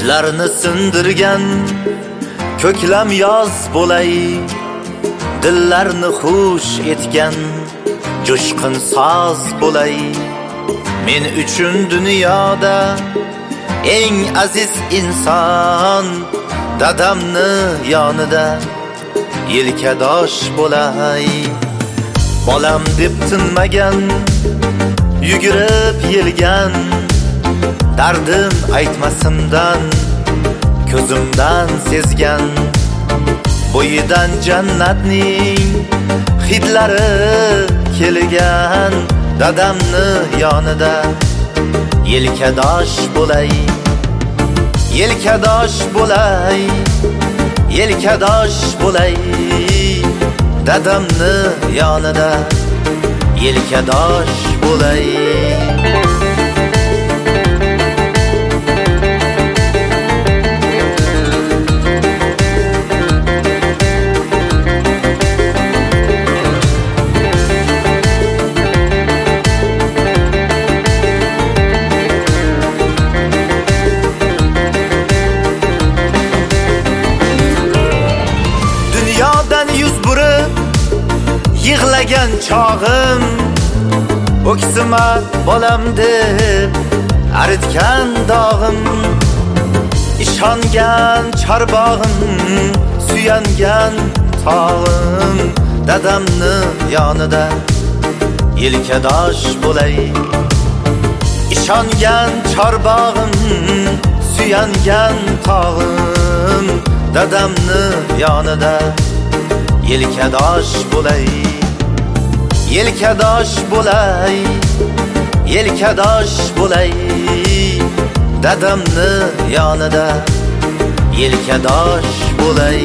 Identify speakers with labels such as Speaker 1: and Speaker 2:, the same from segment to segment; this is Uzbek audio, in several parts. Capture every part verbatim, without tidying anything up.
Speaker 1: Qushlarni sindirgan ko'klam yoz bo'lay, dillarni xush etgan jo'shqin soz bo'lay. Men uchun dunyoda eng aziz inson dadamni yonida yelkadosh bo'lay. Bolam deb tinmagan, yugurib yelgan, dardim aytmasimdan ko'zimdan sezgan. Bo'yidan jannatning hidlari kelgan dadamni yonida yelkadosh bo'lay. Yelkadosh bo'lay, yelkadosh bo'lay, dadamni yonida yelkadosh bo'lay. Dunyodan yuz burib yig'lagan chog'im, o'ksima bolam deb aritgan dog'im, ishongan chorbog'im, suyangan tog'im dadamni yonida yelkadosh bo'lay. Ishongan chorbog'im, suyangan tog'im dadamni yonida yelkadosh bo'lay. Yelkadosh bo'lay, yelkadosh bo'lay, dadamni yonida yelkadosh bo'lay.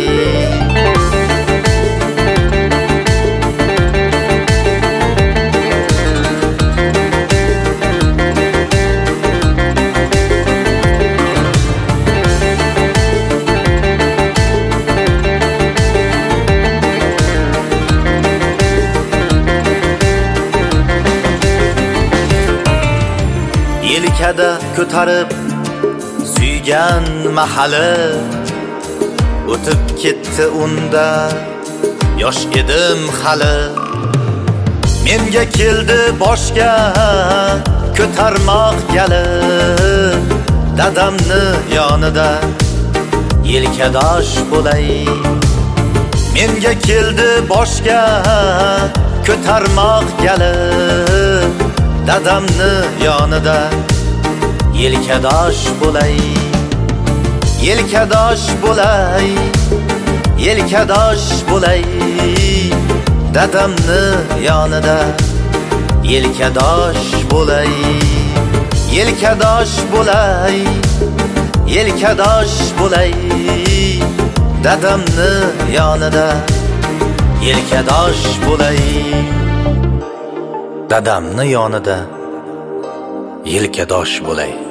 Speaker 1: Yelkada ko'tarib suygan mahali o'tib ketdi unda, yosh edim hali. Menga keldi boshga ko'tarmoq gali dadamni yonida yelkadosh bo'lay. Menga keldi boshga ko'tarmoq gali dadamni yonida yelkadosh bo'lay. Yelkadosh bo'lay, yelkadosh bo'lay, dadamni yonida yelkadosh bo'lay. Yelkadosh bo'lay, yelkadosh bo'lay, dadamni yonida yelkadosh bo'lay. Dadamni yonida yelkadosh bo'lay.